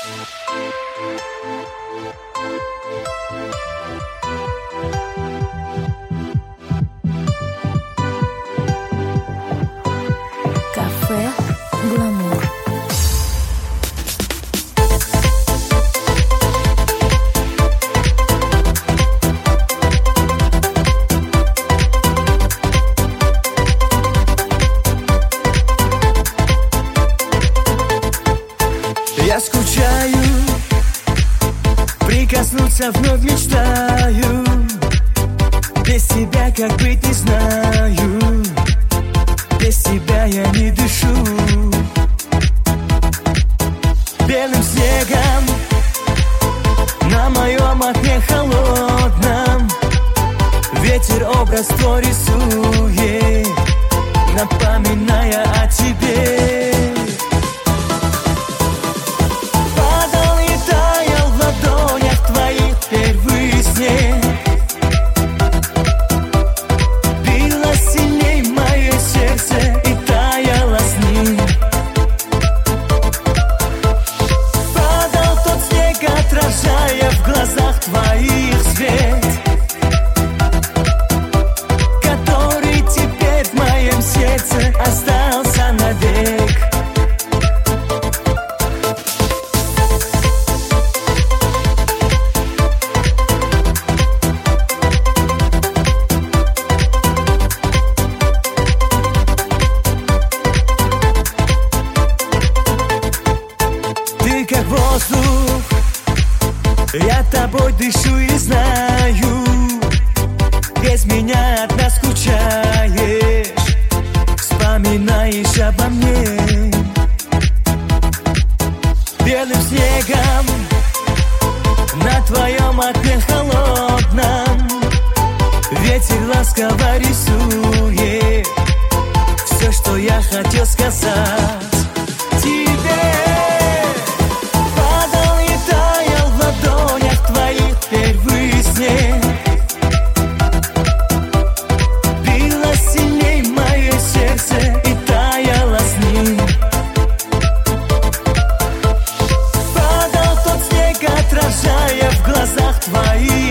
Кафе Гламур. Я скучаю, прикоснуться вновь мечтаю. Без тебя как быть не знаю, без тебя я не дышу. Белым снегом на моем окне холодном ветер образ твой рисует, напоминая о тебе. Падал и таял в ладонях твоих первый снег. Било сильней мое сердце и таяло с ним. Падал тот снег, отражая в глазах твоих свет, который теперь в моем сердце остался навек. Ты как воздух, я тобой дышу и знаю, без меня одна скучаешь, вспоминаешь обо мне. Белым снегом на твоем окне холодном ветер ласково рисует все, что я хотел сказать тебе. Падал и таял в ладонях твоих первый снег. Било сильней мое сердце и таяло с ним. Падал тот снег, отражая в глазах твоих